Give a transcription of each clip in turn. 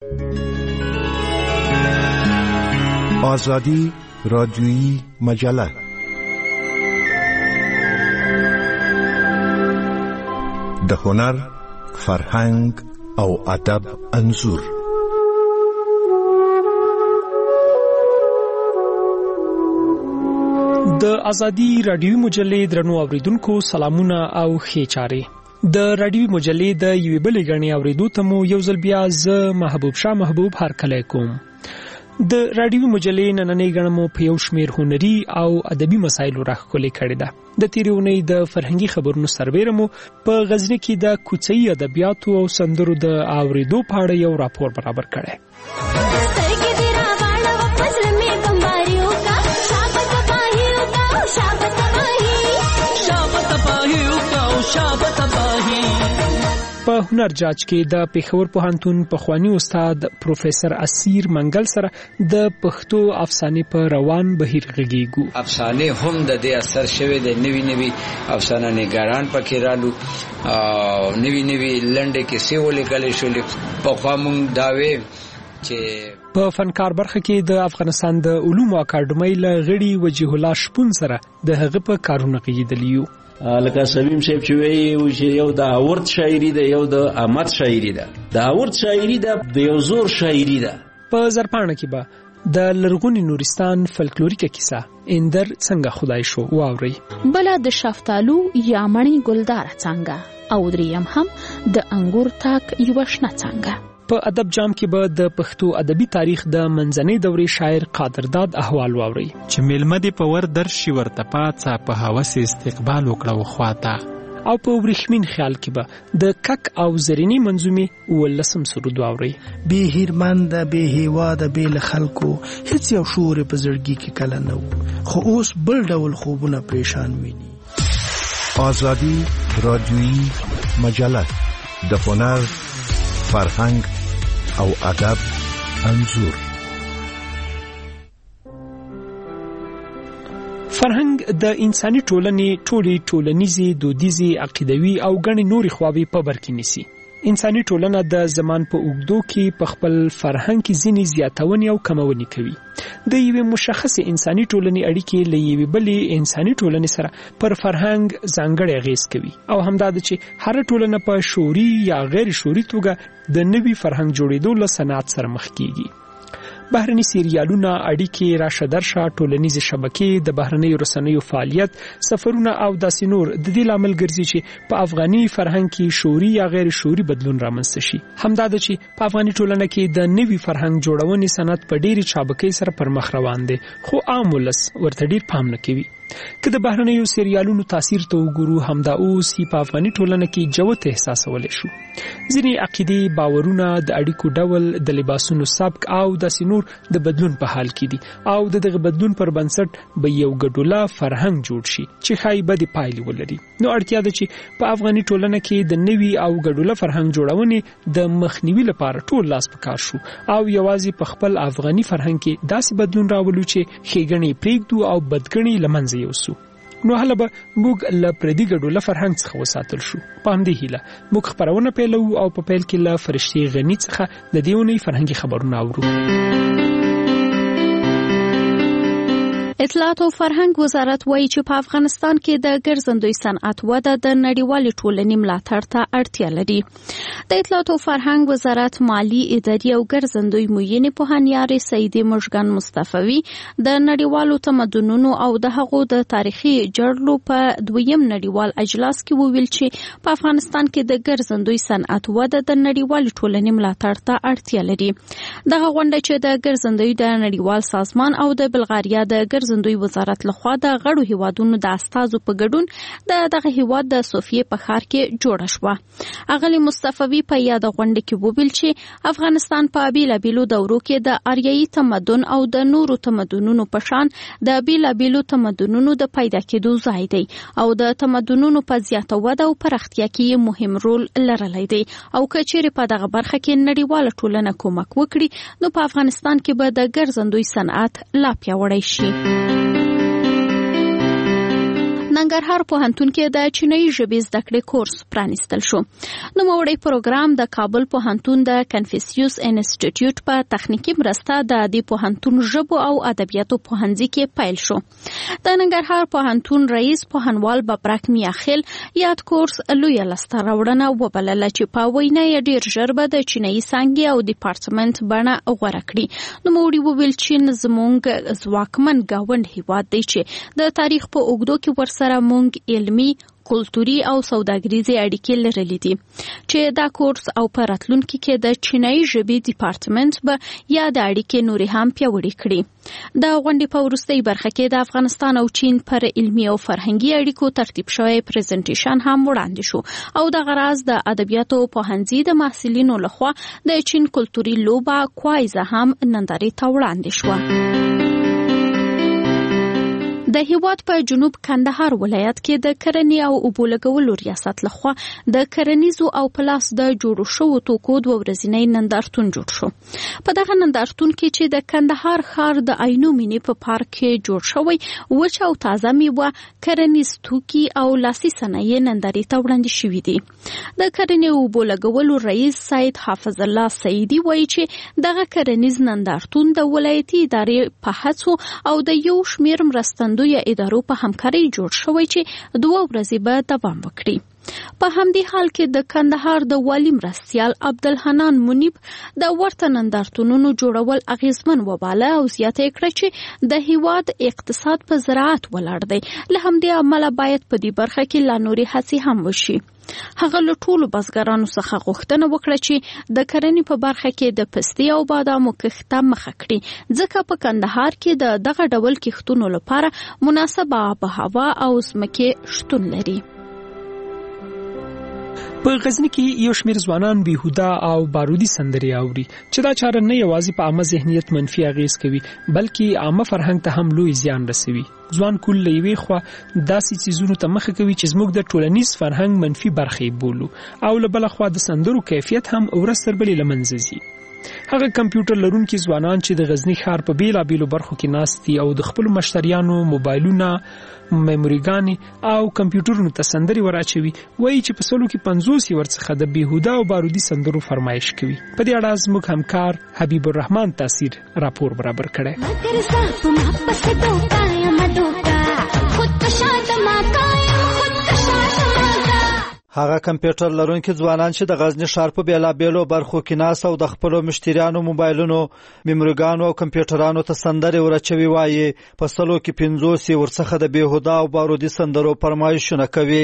آزادی رادیویی مجله. د هنر، فرهنګ او ادب انځور. د آزادی رادیویی مجلې درنو اوریدونکو سلامونه او ښې چارې. د رادیویی مجلې د یوې بلې غړنې اوریدو ته مو یو ځل بیا زه محبوب شاه محبوب هرکلی کوم. د رادیویی مجلې نننۍ غړنه مو په یو شمېر هنري او ادبي مسایلو راښکلې کړې ده. د تېرې اونۍ د فرهنګي خبرونو سربیره مو په غزني کې د کوڅه‌یي ادبیاتو او سندرو د اوریدو په اړه یو راپور برابر کړی. په هنر جاج کې د پېښور پوهنتون پخوانی استاد پروفیسور اسیر منګل سره د پښتو افسانې په روان بهیر غږیږو. افسانې هم د دې اثر شوی د نوی افسانه نګاران پکې رالو، نوی لنډې کیسې ولیکلې شولې. پخوا مونږ داوی چې په فنکار برخه کې د افغانستان د علومو اکاډمۍ له غړي وجیه الله شپون سره د هغه په کارونه غږیدلی یو. لکه سلیم صاحب چې وایي چې یو د اورد شاعري ده، یو د احمد شاعري ده. د اورد شاعري ده د یو زور شاعري ده. په زرپاڼه کې به د لرغوني نورستان فلکلوریکه کیسه اندر څنګه خدای شو واوري، بل د شفتالو یا مڼې ګلدار څنګه، او دریم هم د انګور تاک یو شنه څنګه. په ادب جام کې به د پښتو ادبي تاریخ د منځنۍ دورې شاعر قادرداد احوال واوري چې میلمه دې په ور درشي ورته پاتڅه په هوس استقبال وکړه وخواته. او په ورېښمین خیال کې به د کک او زرینی منظومې ولسم سرود واوري. به هیرمند به هیواده به خلکو هیڅ یو شور په زړګي کې کله نه و، خو اوس بل ډول خوبونه پریشان ویني. آزادی رادیویی مجله د هنر، فرهنګ او ادب انځور. فرهنګ د انساني ټولنې ټولنیزي، دودیزي، عقیدوي او ګڼې نورې خواوې په بر کې نیسي. انساني ټولنه د زمان په اوږدو کې په خپل فرهنګ کې ځینې زیاتونې او کمونې کوي. د یوې مشخصې انساني ټولنې اړیکې له یوې بلې انساني ټولنې سره پر فرهنګ ځانګړی اغېز کوي، او همدا ده چې هر ټولنه په شعوري یا غیر شعوري توګه د نوي فرهنګ جوړېدو له صنعت سره مخ کیږي. بهرني سیریالونه، اړیکې، راشه درشه، ټولنیزې شبکې، د بهرنیو رسنیو فعالیت، سفرونه او داسې نور د دې لامل ګرځي چې په افغاني فرهنګ کې شعوري یا غیر شعوري بدلون رامنځته شي. همدا ده چې په افغاني ټولنه کې د نوي فرهنګ جوړونې صنعت په ډېرې چابکۍ سره پر مخ روان دی، خو عام ولس ورته ډېر پام نه کوي. که د بهرنیو سیریالونو تاثیر ته وګورو، همدا اوس په افغاني ټولنه کې جوت احساسولی شو. ځینې عقیدې، باورونه، د اړیکو ډول، د لباسونو سبک او داسې نور د بدلون په حال کې دي، او دغه بدلون پر بنسټ به یو ګډوله فرهنګ جوړ شي چې ښایي بدې پایلې ولري. نو اړتیا ده چې په افغاني ټولنه کې د نوي او ګډوله فرهنګ جوړونې د مخنیوي لپاره ټول لاس په کار شو، او یوازې په خپل افغاني فرهنګ کې داسې بدلون راولو چې ښېګڼې پرېږدو او بدګڼې له منځه یوسو. نو هله به موږ له پردي ګډوله فرهنګ څخه وساتل شو. په همدې هیله موږ خپرونه پیلو، او په پیل کې له فرشتې غني څخه د دې اونۍ فرهنګي خبرونه اورو. اطلاعات او فرهنګ وزارت وایي چې په افغانستان کې د ګرځندوی صنعت وده د نړیوالې ټولنې ملاتړ ته اړتیا لري. د اطلاعات او فرهنګ وزارت مالی، اداري او ګرځندوی معینې پوهنیارې سیدې مژګان مصطفی د نړیوالو تمدنونو او د هغو د تاریخي جړلو په دویم نړیوال اجلاس کې وویل چې په افغانستان کې د ګرځندوی صنعت وده د نړیوالې ټولنې ملاتړ ته اړتیا لري. دغه غونډه چې د ګرځندوی د نړیوال سازمان او د بلغاریا د ګرځندوی وزارت لخوا د غړو هیوادونو د استازو په ګډون دغه هیواد د صوفیې په ښار کې جوړه شوه. اغلی مصطفی په یاد غونډه کې وویل چې افغانستان په بیلابیلو دورو کې د آریایي تمدن او د نورو تمدنونو په شان د بیلابیلو تمدنونو د پیدا کېدو ځای دی، او د تمدنونو په زیاته وده او پراختیا کې مهم رول لرلی دی، او که چیرې په دغه برخه کې نړیواله ټولنه کومک وکړي نو په افغانستان کې به د ګرځندوی صنعت لا پیاوړی شي. ننګرهار پوهنتون کې د چینایي ژبې زده کړې کورس پرانیستل شو. نوموړی پروګرام د کابل پوهنتون د کنفوسیوس انسټیټیوټ په تخنیکی مرسته د دې پوهنتون ژبو او ادبیاتو پوهنځي کې پیل شو. د ننګرهار پوهنتون رئیس پوهنوال ببرک میاخیل یاد کورس لوی لاسته راوړنه وبلله چې په وینا یې ډیر ژر به د چینایي څانګې او ډپارټمنټ بڼه غوره کړي. نوموړي وویل چې زموږ ځواکمن ګاونډ هیواد دی چې د تاریخ په اوږدو کې ورسره موږ علمي، کلتوري او سوداګریزي اړیکې لرلې دي چې دا کورس او په راتلونکي کې د چینایي ژبې ډپارټمنټ به یا د اړیکې نورې هم پیاوړې کړي. د غونډې په وروستۍ برخه کې د افغانستان او چین پر علمي او فرهنګي اړیکو ترتیب شوی پریزنټیشن هم وړاندې شو او د غراز د ادبیاتو پوهنځي د محصلینو لخوا د چین کلتوري لوبه کوایزه هم نندارې ته وړاندې شوه. د هیواد په جنوب کندهار ولایت کې د کرنې او اوبو لګولو ریاست لخوا د کرنیزو او پلاس د جوړو شوو توکو د ورځنی نندارتون جوړ شو. په دغه نندارتون کې چې د کندهار ښار د عینو مینې په پارک کې جوړ شوی وچ او تازه میوه، کرنیز توکي او لاسي صنایع نندارې ته وړاندې شوي دي. د کرنې او اوبو لګولو رئیس سید حافظ الله سعیدي وایي چې دغه کرنیز نندارتون د ولایتي ادارې په هڅو او د یو شمېر مرستندویه ادارو په همکارۍ جوړ شوی چې 2 ورځې به دوام وکړي. په همدې حال کې د کندهار د والی مرستیال عبدالحنان منیب د ورته نندارتونونو جوړول اغیزمن وباله او زیاته کړه چې د هیواد اقتصاد په زراعت ولاړ دی. له همدې امله باید په دې برخه کې لا نورې هڅې هم وشي. هغه له ټولو بزګرانو څخه غوښتنه وکړه چې د کرنې په برخه کې د پستې او بادامو کښت ته مخه کړي، ځکه په کندهار کې د دغه ډول کښتونو لپاره مناسبه آب و هوا او ځمکې شتون لري. په غزنی کې یو شمېر ځوانان بیهوده او بارودي سندرې اوري چې دا چاره نه یوازې په عامه ذهنیت منفي اغیز کوي بلکې عامه فرهنګ ته هم لوی زیان رسوي. ځوان کول لوي خو داسې چیزونو ته مخه کوي چې زموږ د ټولنیز فرهنګ منفي برخې بولو او له بل خوا د سندرو کیفیت هم ورستر بلې لمنځه ځي. هغه کمپیوټر لرونکي ځوانان چې د غزنی ښار په بیلابیلو برخو کې ناست دي او د خپل مشتریانو موبایلونه، میموریګانې او کمپیوټرونو ته سندرې وراچوي وایي چې په سلو کې 50 ورڅخه د بیهوده او بارودي سندرو فرمایش کوي. په دې اړه زموږ همکار حبیب الرحمن تاثیر راپور برابر کړی. هغه کمپیوټر لرونکي ځوانان چې د غزنی ښار په بیلابیلو برخو کې ناست او د خپل مشتریانو موبایلونو، میموریګانو او کمپیوټرانو ته سندرې ورچوي وایي په سلو کې 50 ورڅخه د بیهوده او بارودي سندرو فرمایشونه کوي.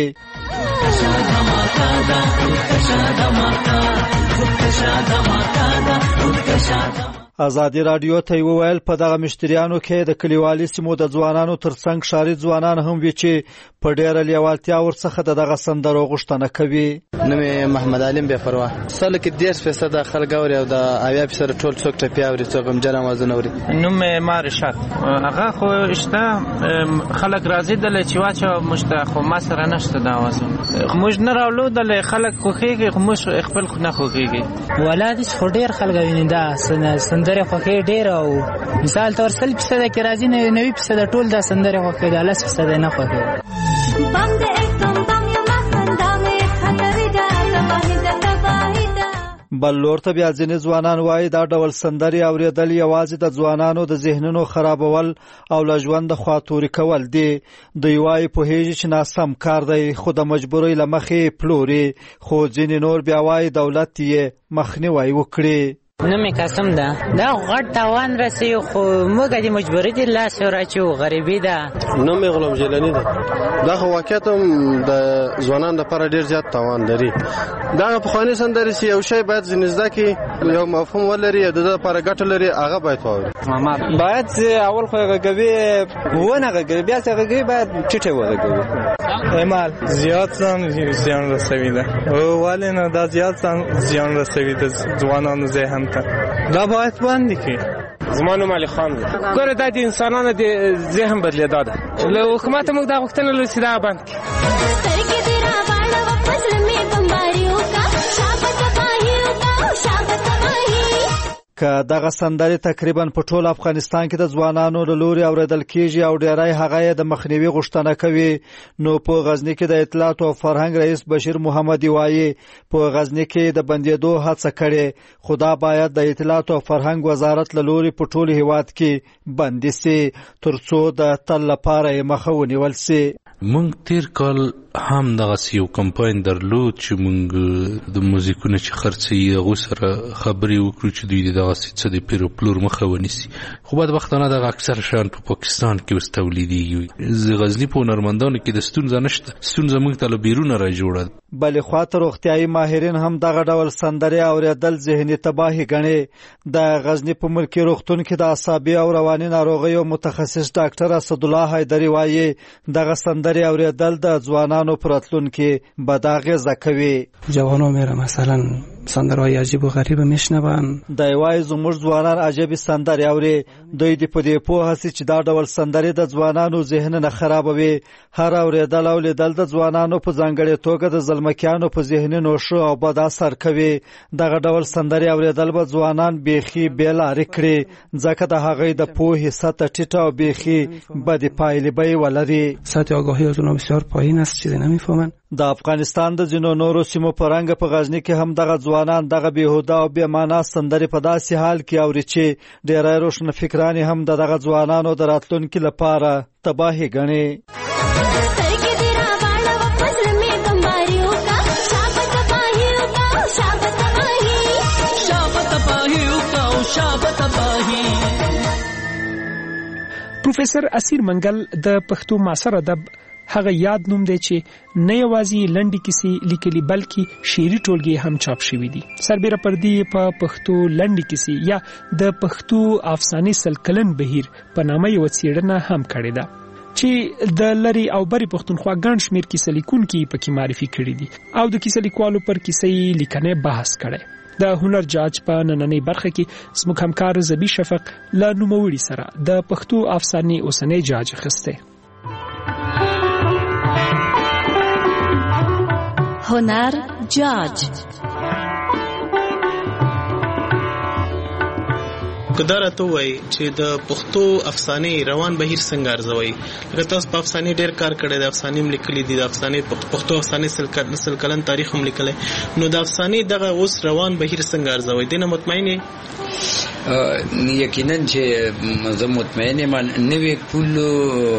ازادي رادیو ته ویل په دغه مشتریانو کې د کلیوالي سیمو د ځوانانو ترڅنګ ښاري ځوانان هم وی چې په ډېره لیوالتیا ورڅخه دغه سندرو غوښتنه کوي. نوم محمد علیم بے پروا. سل کې 10% خلک اوري او د 80% ټول څوک ټپی اوري، څوک هم جنم وزن اوري. نوم مارشات هغه خو شته خلک راځي د لچواچو مشته خو ما سره نشته دا واسه موږ نه راولو د خلک خوخيږي خو موږ خپل خو نه خوخيږي. ولادي خو ډېر خلک ویني دا سندره خوخي ډېر او مثال تور 100% کې راځي 90% ټول دا سندره خوخي دا 10% نه خوخي. بم دې एकदम بم یو مخنده مې خطر دا بل لور ته بیا ځینې ځوانان وایي دا ډول سندرې اورېدل یوازې د ځوانانو د ذهنونو خرابول او له ژوند خواطوري کول دي. دوی وایي پوهېږي چې ناسم کار دی خو د مجبورۍ له مخې پلوري، خو ځینې نور بیا وایي دولت یې مخنیوی وکړي. نوم قسم ده دا غټ تاوان رسي خو موږ د مجبورۍ د لاس راچو غریبي ده. نوم غلام جیلانی ده. دا خو واقعیت د ځوانانو لپاره ډیر زیات تاوان لري. دا په خواني سندرې سي یو شی باید زنده کې یو مفهوم ولري د لپاره ګټه لري هغه باید ووري. باید اول خو غږوي ونه غږوي بیا څنګه غږوي باید چټه وغږوي. اعمال زیات زیان رسوي ده او ولنه دا زیات زیان رسوي د ځوانانو ذهن دا باید باندې کې. زمانو مالی خان ګوره دا د انسانانو د ذهن بدلیدا ده له حکومت موږ دا غوښتنه لرو چې دا بند که دغه سندرې تقریبا په ټول افغانستان کې د ځوانانو له لوري اوریدل کیږي او ډیری هغه د مخنیوي غوښتنه کوي. نو په غزنی کې د اطلاعات او فرهنګ رئیس بشیر محمدي وایي په غزنی کې د بندیدو هڅه کړې، خدا باید د اطلاعات او فرهنګ وزارت له لوري په ټول هیواد کې بندي سي ترڅو د تل لپاره مخه ونیول سي. مونږ تیر کال هم دغه یو کمپاین درلود چې مونږ د موزیکونو چې خرڅي هغه سره خبرې وکړو چې دوی دغه څه د پیرو پلور مخه ونیسي. خو بعد وختونه دغه اکثر شان په پاکستان کې اوس تولیدېږي. غزنی په هنرمندانو کې د ستونزه نشته، ستونزه مونږ ته له بیرونه را جوړه. بلې خواته روغتیایي ماهرین هم دغه ډول سندرې اوریدل ذهني تباهي ګڼي. د غزنی په ملکي روغتون کې د اعصابي او رواني ناروغیو متخصص ډاکټر اسدالله حیدري وایي دغه سندرې اوریدل د ځوانانو پراتلونکي بد اغیزه کوي. جوانان میره مثلا سندرهای عجیب و غریب میشنون. د وای زموږ ځوانان عجیب سندرې اوري. دوی د پدې په هڅه چې دا ډول سندرې د ځوانانو ذهنونه خرابوي. هر اوریدل او لیدل د ځوانانو په ځانګړي توګه د ځلمکیانو په ذهنونو شو او بد اثر کوي. دغه ډول سندرې اوریدل به ځوانان بیخي بیلارې کړي ځکه د هغې د پوهې سطح ټیټه او بیخي بد پایلې به ولري. سطح آگاهی از اونها بسیار پایین است، چیزی نمیفهمن. د افغانستان د ځینو نورو سیمو په رنګ په غزنی کې هم دغه ځوانان دغه بېهوده او بې معنا سندرې په داسې حال کې اوري چې ډېری روښنفکران هم دغه ځوانانو د راتلونکي لپاره تباهي ګڼي. پروفیسر اسیر منګل د پښتو معاصر ادب هغه یاد نوم دی چې نه یوازې لنډې کیسې لیکلي بلکې شعري ټولګې هم چاپ شوي دي. سربیره پردي په پښتو لنډې کیسې یا د پښتو افسانې سلکلن بهیر په نامه یو څېړنه هم کړې ده چې د لری او بری پښتونخوا ګڼ شمېر کیسه لیکونکي پکې معرفي کړي دي او د کیسه لیکوالو پر کیسې لیکنې بحث کړي. د هنر جاج په نننۍ برخه کې زموږ همکار زبی شفق له نوموړي سره د پښتو افسانې اوسنۍ جاج اخیسته. هنر جاج کدارته وای چې د پښتو افسانې روان بهیر څنګه ارزوي. لکه تاسو په افسانې ډېر کار کړی، د افسانې هم لیکلي دي، د افسانې پښتو افسانې سل کلن تاریخ هم لیکلی. نو د افسانې دغه اوس روان بهیر څنګه ارزوي؟ دینه مطمئن یقینا چې زه مطمئن یم نوې پولو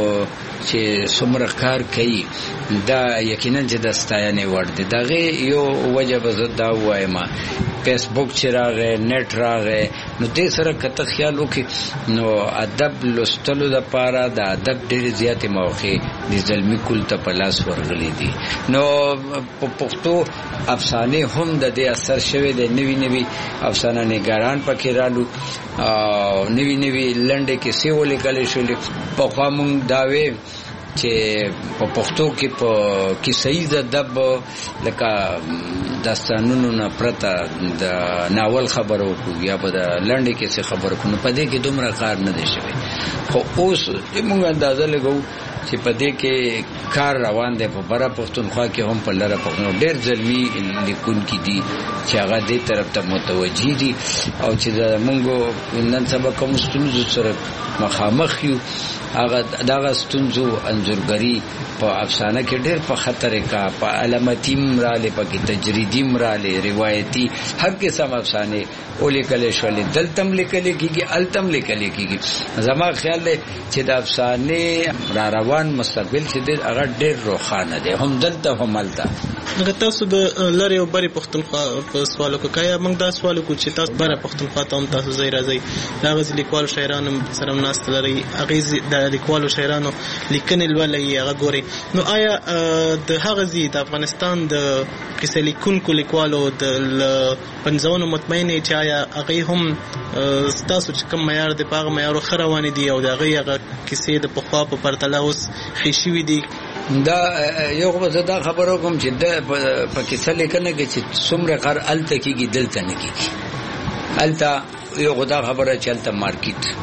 چې څومره کار کوي دا یقینا چې د ستاینې وړ دی. دغه یو وجه به زه دا وایم فیسبوک چې راغی، نت راغی، نو دې سره کته خیال وکړي نو ادب لوستلو لپاره د ادب ډېرې زیاتې موقع د زلمي کول ته په لاس ورغلي دي. نو په پښتو افسانې هم د دې اثر شوی دی. نوي نوي افسانه نګاران پکې رالو، نوي نوي لنډې کیسې ولیکل شولې. پخوا مونږ دا وې چې په پښتو کې په کیسه‌یز ادب لکه داستانونو نه پرته د ناول خبرو کو یا په د لنډې کیسې خبرو کو نو په دې کې دومره کار نه دی شوی. خو اوس موږ اندازه لګو چې په دې کې کار روان دی. په بره پښتونخوا کې هم په لره پښتون ډېر ځلمي لیکونکي دي چې هغه دې طرف ته متوجه دي او چې موږ نن سبا کوم ستونزو سره مخامخ یو هغه دغه ستونزو انځورګري په افسانه کې ډېر په خطر کا په علامتیم رااله په تجریدیم رااله روایتي هر قسم افسانه ولیکل شولې دلتم لیکل کېږي التم لیکل کېږي. زما خیال دی چې د افسانه را روان مستقبل چې د هغه ډېر روښانه دی هم دلته هم الته. نو تاسو د لری او بری پښتونخوا په سوالو کې کایا موږ دا سوال کو چې تاسو بره پښتونخوا ته هم تاسو ځای راځي دا غزل لیکوالو شاعرانو سره ناست لري هغه د لیکوالو شاعرانو لیکنې ولې هغه ګوري. نو آیا د هغه ځای د افغانستان د کیسه لیکونکو لیکوالو د پنځونو مطمئن چې آیا هغه هم تاسو چې کوم معیار د پاغه معیار خروانې دي او د هغه کیسې د پخوا په پرتله اوس خېشوي دي؟ دا یو غوښه دا خبرو کوم چې د پاکستان لیکنه کې چې څومره قر الته کېږي دلته نه کېږي. الته یو غدا خبره چلته مارکیټ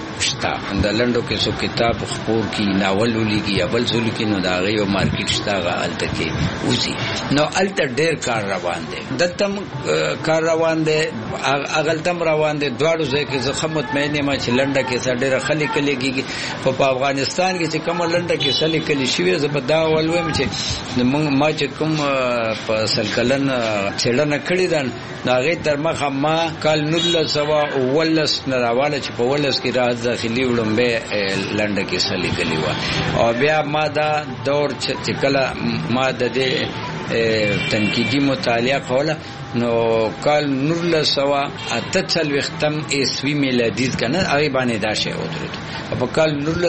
شتا د لندو کې سو کتاب خپور کی ناول ولیکي یا بل څه لیکي نو دا غي یو مارکیټ شتا غالته کې وځي نو الته ډېر کار روان دي دتم کار روان دي اغلتم روان دي دواړو ځای کې زه مطمئن یم چې لنډه کې سړي خلک کېږي په افغانستان کې چې کوم لنډه کې سړي کلی شوی زه په دا ولوم چې ما چې کوم په سلکلن چړنه کړی دان داغه تر مخه ما کال 19ولس نراواله چې په ولس کې راز داخلي وړمبه لنډه کې سړي کلی و او بیا ما دا دور چې کله ما د دې تنقیدی مطالعه کوله نو کال 1948 عیسوی میلادی کنه هغه باندې دا شی ودرېد په کال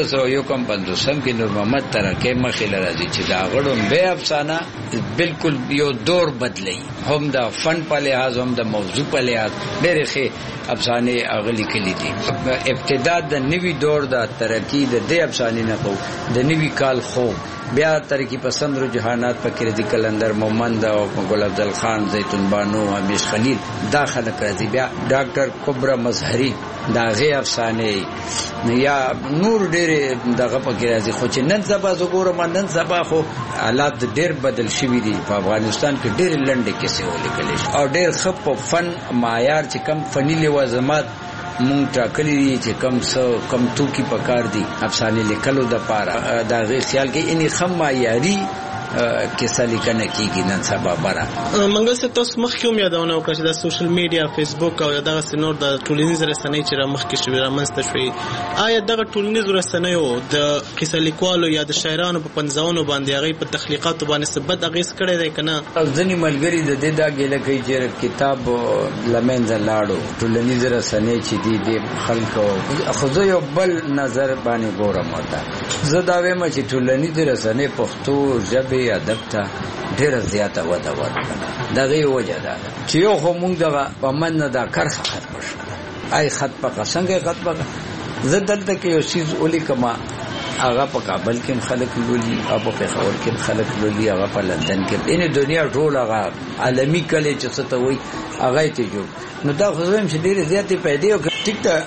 1951 کې نور محمد ترکه مخې لراځي چې دا غړم به افسانه بالکل یو دور بدلی هم د فن په لحاظ هم د موضوع په لحاظ ډېرې ښه افسانه اغلی کلی دي ابتدا د نوی دور د ترقی د دې افسانې نه کو د نوی کال خو بیا ترقی پسند رجحانات په کې د کلندر مومند او ګل افضل خان زیتون بانو همیش خلیل داخله کړی بیا ډاکټر کبرا مظهری دا غي افسانه یا نور ډېر دغه په کې راځي خو چې نن سبا وګورم نن سبا خو حالات ډېر بدل شوي دي په افغانستان کې ډېر لنډه کیسې ولیکل او ډېر خپ فن معیار چې کم فنی لوازمات مونږ ټاکلي دي چې کم توکي پکار دي افسانه لیکلو د پاره دا غي خیال کې اني خم معیاري کیسه لیکنه کیږي نن سبا بارا منګل څه تاسو مخکې هم یادونه وکړه چې د سوشل میډیا فیسبوک او دغه سينور د ټولنیز رسنۍ چې را مخکې شوی را منځته شوی آیا دغه ټولنیز رسنۍ او د قصه لیکوالو یا د شاعرانو په پنځاونو باندې هغه په تخلیقاتو باندې ثبت اغیز کړی دی کنه ځنی ملګری د دې دا ګیله کوي چې کتاب لمنځ لاړو ټولنیز رسنۍ چې دي خلکو خو یو بل نظر باندې ګورم وتا زه دا وایم چې ټولنیز رسنۍ پښتو ژبه ادب ته ډیره زیاته وده ورکړه دغه وجه ده چې یو خو مونږ دغه په من دا کرخه ختم شو آی خط په څنګه خط په زه دلته کې یو چیز ولیکم هغه په کابل کې خلک لولي او په پېښور کې خلک لولي هغه په لندن کې ان دنیا ټول هغه عالمي کله چې څه ته وای هغه ته جوړ نو دا خو زم چې ډېر زیاتې پیدا او ټیک ته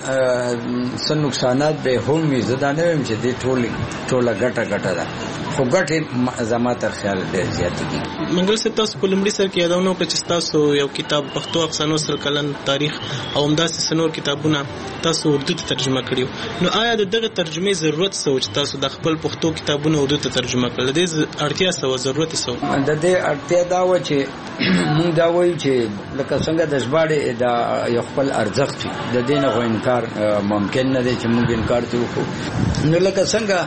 سن نقصانات به هم زدانه هم چې دې ټول غټه ده خو ګټه زما تر خیال ډېر زیاتې دي منګل څه تاسو په لمړي سر کې یادونه وکړه چې تاسو یو کتاب پښتو افسانو سره کلن تاریخ او همداسې سنور کتابونه تاسو اردو ته ترجمه کړیو نو آیا دغه ترجمه ضرورت سوچ تاسو د خپل پښتو کتابونو اردو ته ترجمه کړل د اړتیا سو ضرورت سو د دې اړتیا دا و چې موږ دا وایو چې لکه څنګه د ژباړې د یو خپل ارزښت د دې نه انکار ممکن نه دی چې موږ انکار وکړو نو لکه څنګه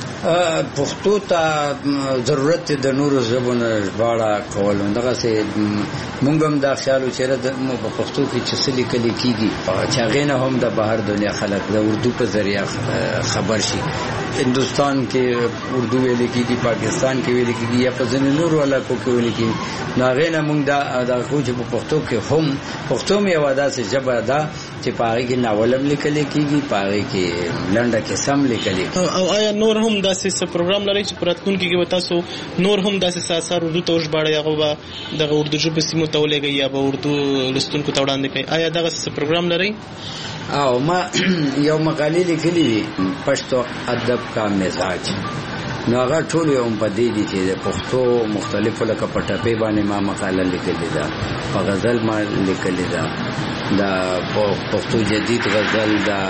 پښتو ته ضرورت د نورو ژبونو ژباړه کول دغه سه موږ هم دا خیال چې د پښتو کې چې څه لیکل کیږي چې هغه نه هم د بهر دنیا خلک د اردو په ذریعہ خبر شي هندستان کې اردو ویل کیږي پاکستان کې ویل کیږي یا په ځینو نورو علاقو کې ویل کیږي نو هغه نه موږ دا خو چې په پښتو کې هم پښتو مې واده سه ژبه ده چې پاره کې ناولم لیکل کیږي پاره کې لنډه کې سم لیکل او آیا نور هم داسې پروګرام لري چې پراتونکو کې تاسو نور هم داسې اثر اردو ته ژباړي هغه د اردو ژبه سیمو ته ولګي یا به اردو لستونکو ته وړاندې کوي آیا دغه پروګرام لري او ما یو مقاله لیکلې پښتو ادب کا مزاج نو هغه ټول یو په دې دي چې د پښتو مختلفو لکه پټاپې باندې ما مقاله لیکلې ده په غزل ما لیکلې ده دا پښتو جدید غزل دا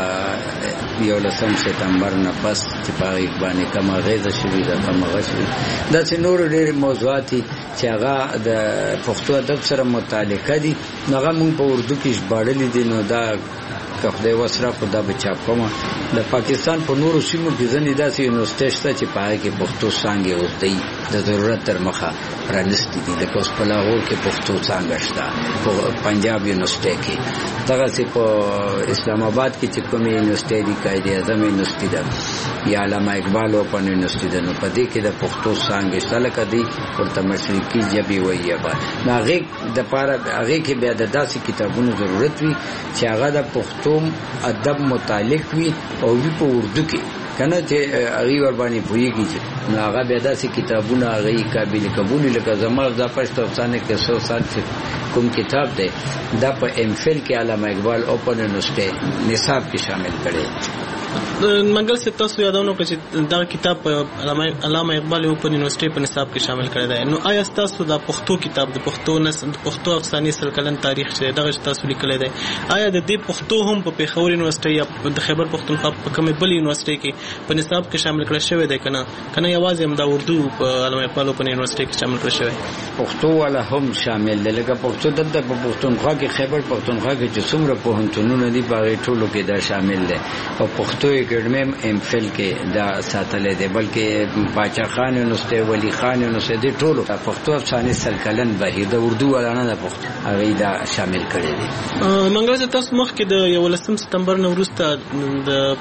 11 سپتمبر نه پس چې په باندې کومه غیزه شوې ده کومه غشوي دا چې نور ډېر موضوعات چې هغه د پښتو ادب سره متعلق دي هغه موږ په اردو کې ژباړلې دي نو دا که خدای وسره خدا بچا کومه د پاکستان په نورو سیمو کې ځنې داسې یونیورسيټي شته چې پای کې پښتو څنګه اوسدي د ضرورت تر مخه پرانستې دي لکه اوس په لاهور کې پښتو څنګه شته په پنجاب یونیورسيټي کې دغه سي په اسلام آباد کې چې کومه یونیورسيټي دی قائد اعظم یونیورسيټي ده یا علامه اقبال اوپن یونیورسيټي ده نو په دې کې د پښتو څنګه شته لکه دی ورته مشرقي ژبه وایي به هغه د پاره هغه کې بیا د داسې کتابونو ضرورت وي چې هغه د پښتو ادب متعلق وي او وی په اردو کې کنه چې هغه ور باندې پويږي چې هغه بیا داسې کتابونه هغه قابل قبول لکه زموږ د پښتو افسانه کې 100 سال کوم کتاب دی دا په ام فل کې علامه اقبال اوپن یونیورسيټي نصاب کې شامل کړي منګل صاحب تاسو یادونه کړئ چې دا کتاب علامه اقبال اوپن یونیورسيټي په نصاب کې شامل کړی دی. نو آیا تاسو دا پښتو کتاب د پښتو افسانې سل کلن تاریخ چې دغه تاسو لیکلی دی، آیا د دې پښتو هم په پیښور یونیورسيټي یا د خیبر پښتونخوا په کومه بل یونیورسيټي کې په نصاب کې شامل کړی شوی دی کنه یوازې هم دا اردو په علامه اقبال اوپن یونیورسيټي کې شامل کړی شوی؟ پښتو والا هم شامل دی، لکه پښتو دلته په پښتونخوا کې خیبر پښتونخوا کې چې څومره پوهنتونونه دي په ټولو کې دا شامل دی. او پښتو اکیډمي ام فل کې دا ساتلې دی، بلکې باچا خان یونیورسيټي، ولی خان یونیورسيټي ټولو پښتو افسانې سل کلن بهیر د اردو والا نه د پښتو هغه دا شامل کړی دی. منګل تاسو مخکې د 11 سپتمبر نه وروسته د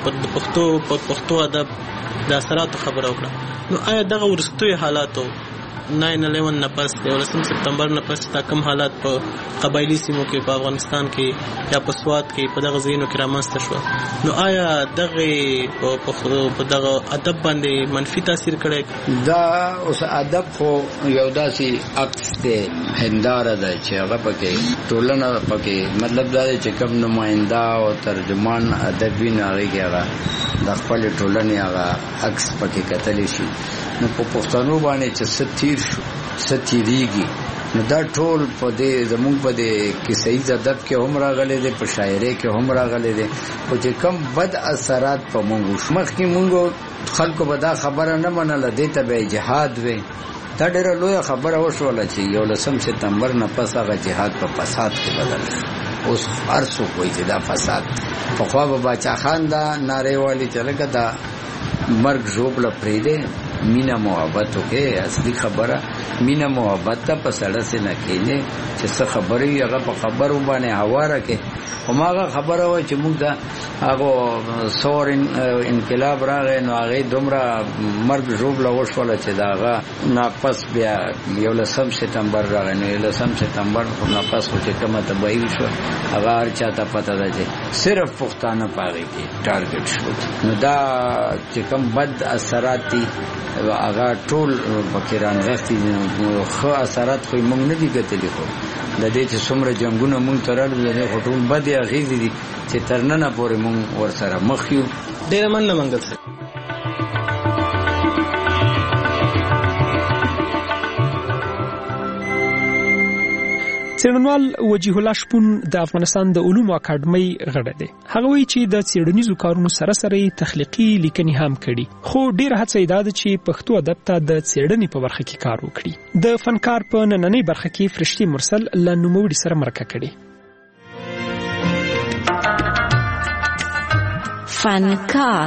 پښتو ادب د اثراتو خبره وکړه. نو آیا دغه وروستي حالاتو 9/11 نه پس د 11 سپتمبر نه پس دا کوم حالات په قبایلی سیمو کې په افغانستان کې یا په سوات کې په دغه ځایونو کې رامنځته شو، نو آیا دغه په دغه ادب باندې منفي تاثیر کړی؟ دا اوس ادب خو یو داسې عکس دی، هنداره ده چې هغه پکې ټولنه پکې مطلب دا چې کوم نماینده او ترجمان ادب وي هغه کې هغه د خپل ټولنې هغه عکس پکې کتلی شي. نو په پښتنو باندې چې ستیر شو ستیریږي، نو دا ټول په دې زموږ په دې کیسې ادب کې هم راغلي دي، په شاعرۍ کې هم راغلي دي. او چې کم بد اثرات په موږ شمخ کې موږ خلکو به دا خبره نه منله، دې ته به جهاد وي. دا ډېره لویه خبره وشوله چې 11 سپتمبر نه پس هغه جهاد په فساد کې بدل شو. اوس هر څوک وایي چې دا فساد. پخوا به باچا خان دا نارې والی چې لکه دا مرګ ژوبله پرېږدې، مینه محبت وکړې. اصلي خبره مینه محبت ته په سړه سې نه کښېنې چې څه خبرې وي هغه په خبرو باندې هواره کړې. هماغه خبره وه چې موږ د هغه سور انقلاب راغی، نو هغې دومره مرګ ژوبله وشوله چې د هغه ناپس بیا 11 سپتمبر راغی. نو 11 سپتمبر ناپس خو چې کومه تباهي شوه هغه هر چا ته پته ده چې صرف پښتانه په هغې کې ټارګټ شو. نو دا چې کوم بد اثرات دي هغه ټول پکې رانغښتي دي. ښه اثرات خو موږ نه دي کتلي، خو د دې چې څومره جنګونه موږ ته راغلي د دې خو ټول بدې اغېزې دي چې تر ننه پورې موږ ورسره مخ یو. ډېره مننه منګل صاحب. څېړنوال وجیه الله شپون د افغانستان د علومو اکاډمۍ غړی دی. هغه وایي چې د څېړنیزو کارونو سره سره تخلیقي لیکنې هم کړي، خو ډېره هڅه یې دا ده چې پښتو ادب ته د څېړنې په برخه کې کار وکړي. د فنکار په نننۍ برخه کې فرشتي مرسل له نوموړي سره مرکه کړې. فنکار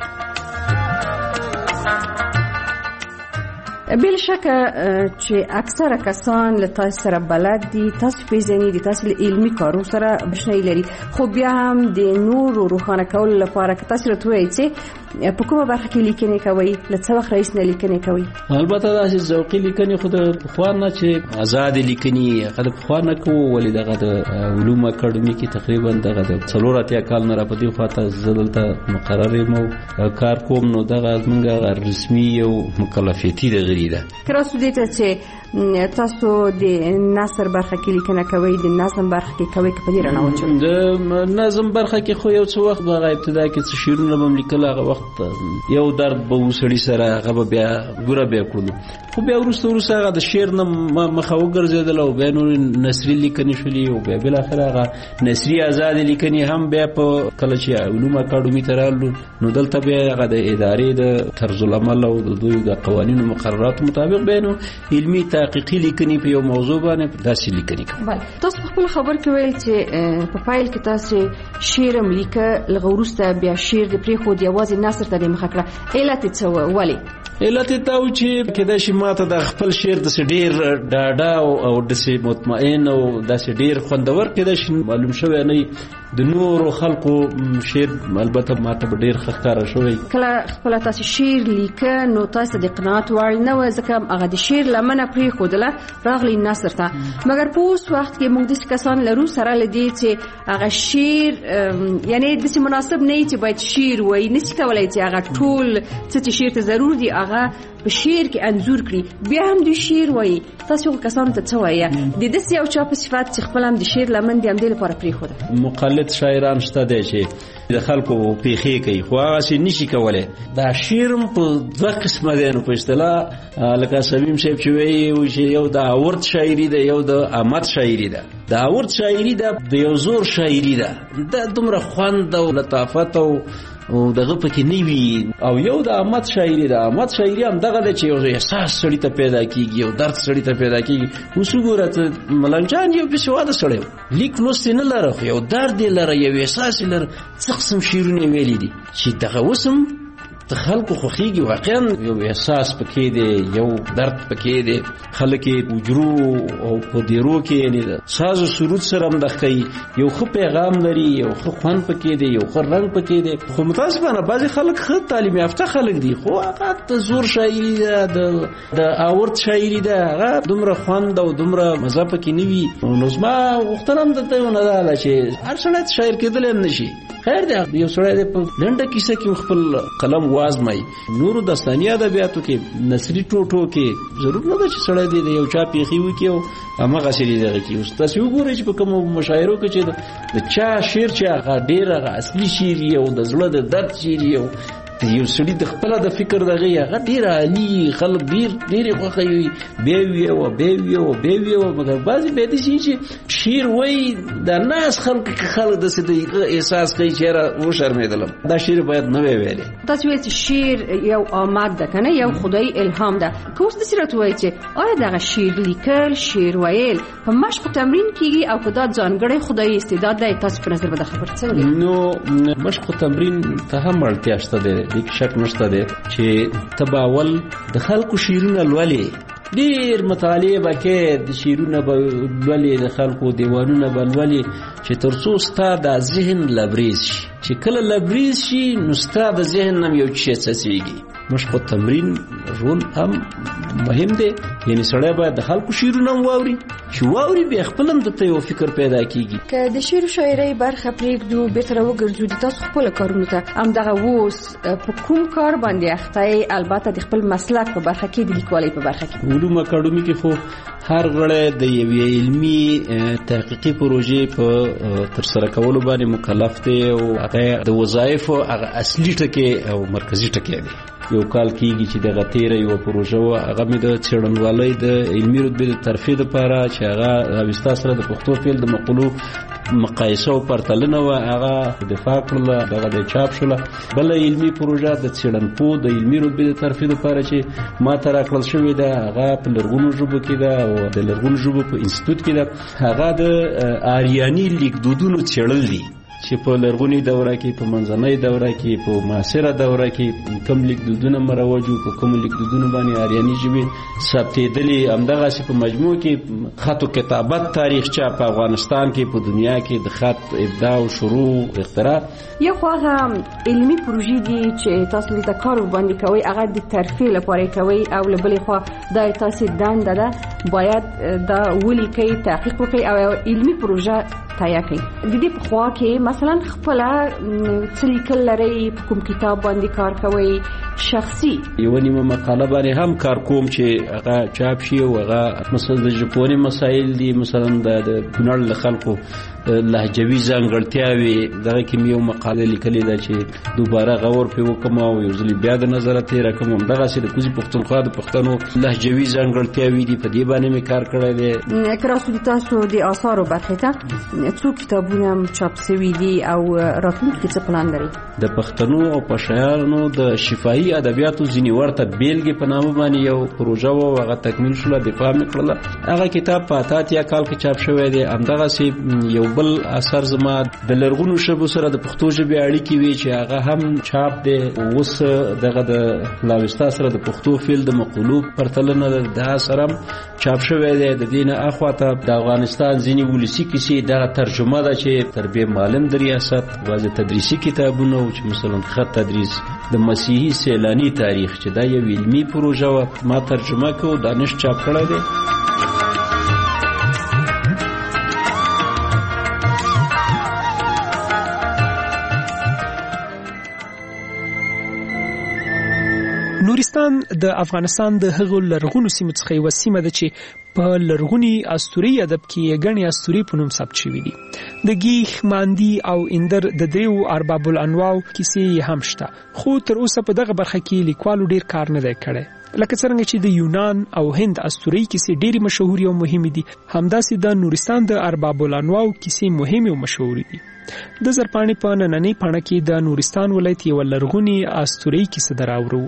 بل شک چې اکثره کسان له تاسو سره بلد دي، تاسو پیژنئ، د تاسو علمي کارو سره بشنی لري، خو بیا هم د نور روښانه کولو لپاره که تاسو راته وایئ چې په کومه برخه کې لیکنې کوئ، له څه وخت راهیسې نه لیکنې کوئ؟ البته داسې ذوقي لیکنې خو د پخوا نه چې ازادې لیکنې هغه د پخوا نه کوو، ولې دغه د علومو اکاډمي کې تقریبا دغه د 84 کال نه را په دې خوا ته زه دلته مقرر یم او کار کوم. نو دغه زموږ رسمي یو مکلفیتي دغه ده. کراس دې ته چې تاسو د نثر برخه کې لیکنه کوئ، د نظم برخه کې کوئ، که په دې رڼا واچوئ؟ د نظم برخه کې خو یو څه وخت به هغه ابتدا کې څه شعرونه به م لیکل، هغه وخت یو درد به و سړي سره، هغه به بیا ګوره بیا کړلو. خو بیا وروسته هغه د شعر نه مخه وګرځېدل او بیا نورې نثري لیکنې شولې او بیا بالاخره هغه نثري ازادې لیکنې هم بیا په کله چې علومو اکاډمي ته رالو، نو دلته بیا هغه د ادارې د طرز العمل او د دوی د قوانینو مقررات مطابق به نو علمي تحقیقي لیکنې په یو موضوع باندې داسې لیکنې کوي. بله، تاسو په خپل خبر کې ویل چې په فایل کې تاسو شعر هم لیکه، لږ وروسته بیا شعر د پرېښود، یوازې نثر ته دې مخه کړه. علت یې څه و؟ ولې؟ علت یې دا و چې کېدای شي ما ته د خپل شعر داسې ډېر ډاډه او داسې مطمئن او داسې ډېر خوندور کېدای شي معلوم شوی نه د نورو خلقو شعر البته ما ته ډېر ښه ښکاره شوی. کله خپله تاسو شعر لیکه نو تاسو د قناعت وړ نه و، ځکه هغه د شعر لمنه پرېښودله راغلی نثر ته. مګر په اوس وخت کې موږ داسې کسان لرو سره له دې چې هغه شعر یعنې داسې مناسب نه وي چې باید شعر وایي، نشي کولی چې هغه ټول څه چې شعر ته ضرور دي هغه هغه په شعر کې انځور کړي. بیا هم د شعر وایي تاسو کسانو ته څه وایي د دې یو چا په صفات چې خپل هم د شعر لمن دي هم د لپاره پری خو مقلد شاعران شته دي چې د خلکو پیخي کوي خو هغه شي نشي کولای. دا شعر په دوه قسمه دي نو په اصطلاح لکه سلیم صاحب چې وایي یو د اورت شاعري ده یو د آمد شاعري ده. د اورت شاعري ده د یو زور شاعري ده د دومره خوند او لطافت او دغه پکې نیوي. او یو د آمد شاعري ده. آمد شاعري هم دغه ده چې یو احساس سړی ته پیدا کیږي او درد سړی ته پیدا کیږي. اوس وګوره ملنګ جان یو بسواده سړی لیک لوست نه لره خو یو درد لره یو احساس لره څه قسم شعرونه ویلي دي چې دغه وسم د خلکو خوخیږي. واقعا یو احساس پکې دی یو درد پکې دی. خلک وجرو او په دیرو کې یعنی ساز او سرود سره هم دخی یو خو پیغام لري یو خو خوان پکې دی یو خو رنگ پکې دی. خو متاسفانه بعضی خلک خو تعلیم یافته خلک دي خو هغه د زور شاعري ده د اورت شاعري ده هغه دومره خوند او دومره مزه پکې نیوي. نو زما وختنم دته نه ده چې هر څه شاعر کېدل هم نشي. خیر دی یو سړی په لنډه کیسه کې خپل قلم وازمای. نورو داستاني ادبیاتو کې نثري ټوټو کې ضرور نه ده چې سړی دی یو چا پیخي وکي او هغه سړي دغه کې اوس تاسو وګورئ چې په کوم مشاعرو کې چې د چا شعر چې هغه ډیر هغه اصلي شعر او د زړه د درد شعر یو یو سړي د خپل د فکر دغه هغه ډیر عالی خلک ډیر خوخوي بیوي او مګر بعضی به دي چې شعر وای د ناس خلک د څه احساس کوي چې را و شرمېدلم. دا شعر باید نه ویلې. تاسو وایئ چې شعر یو آمد ده کنه یو خدای الهام ده. کوم د سره وایي چې آیا دغه شعر لیکل شعر ویل په مشق تمرین کیږي او کدا ځانګړی خدای استعداد دی؟ تاسو په نظر به خبر څه دي؟ نو مشق تمرین ته هم اړتیا شته ده. هیڅ شک نشته ده چې تباول د خلکو شعرونه لولې ډیر مطالعه وکړي د شعرونه لولې د خلکو دیوانونه لولې چې ترڅو ستا د ذهن لبریز شي. چې کله لبریز شي نو ستا د ذهن هم یو شی څڅېږي. مشق تمرین رول هم مهم دی. یعنی سړی باید د خلکو شعرونه واوري چې واوري بیا خپل هم دته یو فکر پیدا کیږي. که د شعر او شاعرۍ برخه پرېږدو بیرته وګرځو د تاسو خپل کارونو ته هم دغه اوس په کوم کار باندې اخته البته د خپل مسلک په برخه کې د لیکوالۍ په برخه کې علوم اکاډمي کې خو هر غړی د یوې علمي تحقیقي پروژې په ترسره کولو باندې مکلف دی او هغه د وظایفو هغه اصلي ټکی او مرکزي ټکی دی. یو کال کېږي چې دغه تیره یو پروژه وه هغه مې د څېړنوالۍ د علمي رتبې د ترفیع دپاره چې هغه راوستا سره د پښتو فعل د مقولو مقایسه او پرتلنه وه هغه دفاع کړله دغه د چاپ شوله. بله علمي پروژه د څېړنپوه د علمي رتبې د ترفیع دپاره چې ما ته راکړل شوې ده هغه په لرغونو ژبو کې ده او د لرغونو ژبو په انسټیټوټ کې ده. هغه د آریاني لیکدودونو څېړل دي چې په لرغونی دوره کې په منځنۍ دوره کې په معاصره دوره کې کوم لیکدودونه مروج وو په کوم لیکدودونو باندې آریاني ژبې ثبتېدلې. همدغسې په مجموع کې خط او کتابت تاریخچه په افغانستان کې په دنیا کې د خط ابداع او شروع اختراع یو خو هغه علمي پروژې دي چې تاسو لته کار باندې کوي هغه د ترفیع لپاره کوي او له بلې خوا دا تاسو دنده ده باید دا ولیکي تحقیق وکړي او علمي پروژه تیار کړي. د دې په خوا کې مثلا خپل څلیکل لري په کوم کتاب باندې کار کوي شخصي یو نیمه مقاله باندې هم کار کوم چې هغه چاپ شي او هغه مثلا د ژبونی مسایل دي مثلا د کونړ خلکو لهجوي ځانګړتیاوي دغه کې یو مقاله لیکلې ده چې دوباره غور په وکم او یو ځل بیا د نظر ته راکوم دغه چې د کوزي پښتونخوا د پښتنو لهجوي ځانګړتیاوي دي په دې باندې مې کار کړی دی. کراسو د تاسو د آثارو برخه ته څو کتابونه چاپ شوي دي او راتلونکي څه پلان لري؟ د پښتنو او پښتنو د شفاهي ادبیاتو ځینې ورته بیلګې په نامه باندې یو پروژه و هغه تکمیل شوه دفاع مې کړله. هغه کتاب په 88 کال کې چاپ شوی دی. همدغسې یو بل اثر زما د لرغونو ژبو سره د پښتو ژبې اړیکې وي چې هغه هم چاپ دی. اوس دغه د لاوستا سره د پښتو فعل د مقولو پرتلنه د اثر هم چاپ شوی دی. د دې نه اخواته د افغانستان ځینې ولسي کیسې دغه ترجمه ده چې تربیه معلم د ریاست بعضې تدریسي کتابونه چې مثلا خط تدریس د مسیحي سیلاني تاریخ چې دا یو علمي پروژه وه ما ترجمه کو دانش چاپ کړی دی. نورستان د افغانستان د هغو لرغونو سیمو څخه یوه سیمه ده چې په لرغوني اسطوري ادب کې غني اسطوري په نوم ثبت شوي دي. د گیخ، ماندی او اندر د دریو ارباب الانواع کیسې هم شته، خو تر اوسه په دغه برخه کې لیکوالو ډیر کار نه دی کړی. لکه څنګه چې د یونان او هند اسطوري کیسې ډېری مشهوري او مهمې دي، همداسې د نورستان د ارباب الانواع کیسې مهمې او مشهوري دي. د زرپاڼې په نننۍ پاڼه کې د نورستان ولایت یوه لرغونې اسطوري کیسه دراوړو.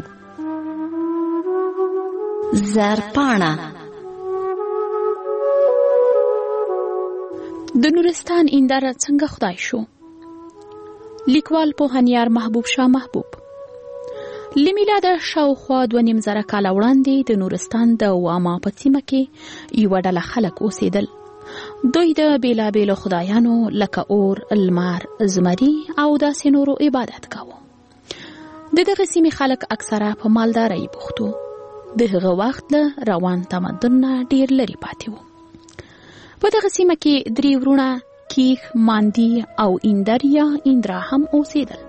زرپاڼه د نورستان اندر څنګه خدای شو؟ لیکوال پوهنیار محبوب شاه محبوب. لمیلاد شاوخوا 2.5 زره کاله وړاندې د نورستان د واما په سیمه کې یوه ډله خلک اوسېدل. دوی د بیلابیلو خدایانو لکه اور، لمر، زمري او داسې نورو عبادت کاوه. د دغه سیمې خلک اکثره په مالدارۍ بوخت وو. د هغه وخت له روان تمدن نه ډیر لرې پاتې وو. په دغه سیمه کې 3 ورونه کیخ، ماندی او اندر یا اندرا هم اوسېدل.